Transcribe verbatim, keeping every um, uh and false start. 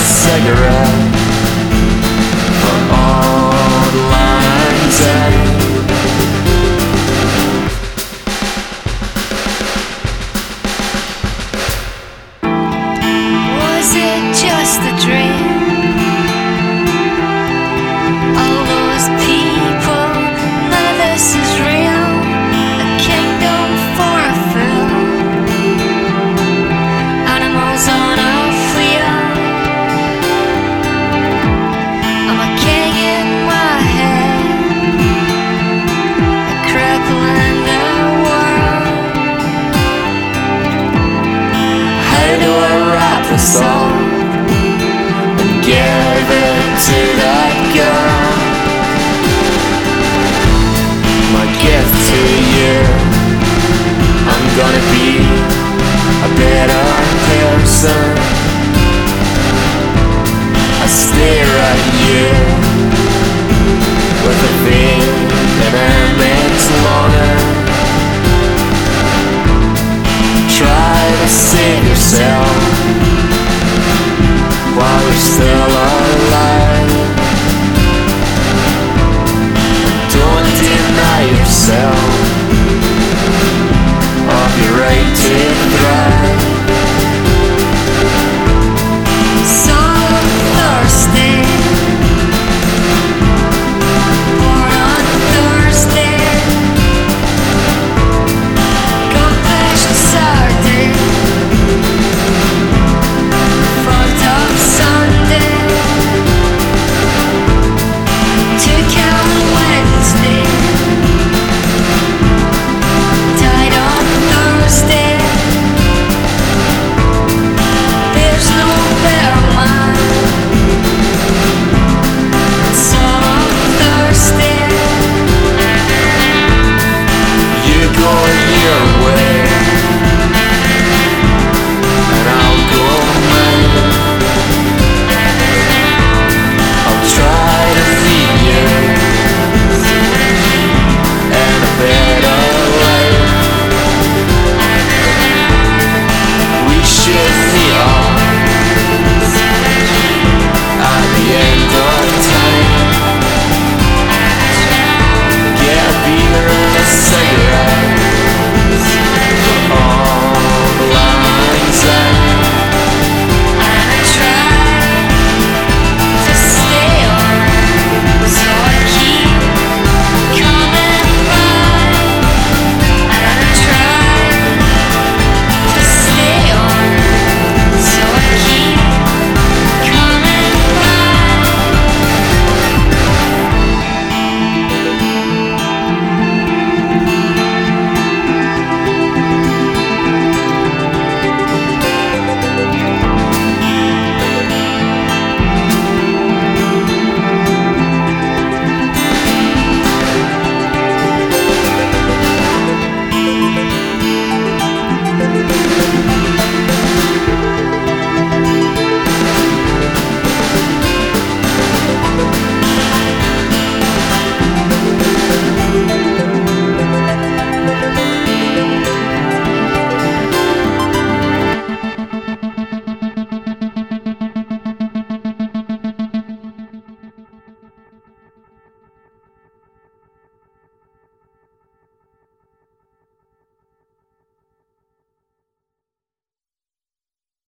cigarette for online dating. Was it just a dream? All those people, none of this is real. A kingdom for a fool. Animals on a wheel. I'm a king in my head, a cripple in the world. How do I write the song and give it to that girl? My gift to you, I'm gonna be a better person. I stare at you with a vein and a man's longer. Try to save yourself while you're still alive. Don't deny yourself of your right to thrive. So thirsty, born on Thursday. Got passion Saturday, fucked up Sunday. Took out Wednesday, died on Thursday. There's no better man, so I'm thirsty. You go your way and I'll go mine. I'll try to lead you in a better life. We should